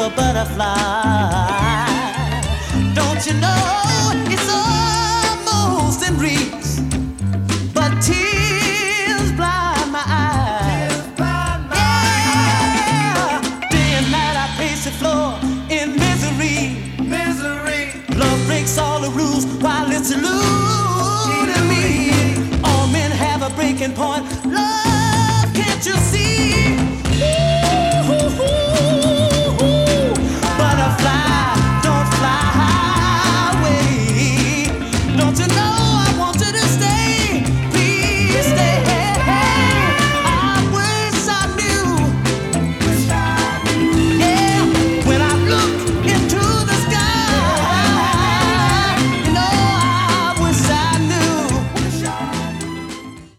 a butterfly. Don't you know it's almost in reach, but tears blind my eyes. Yeah, day and night I pace the floor in misery. Love breaks all the rules while it's eluding me. All men have a breaking point.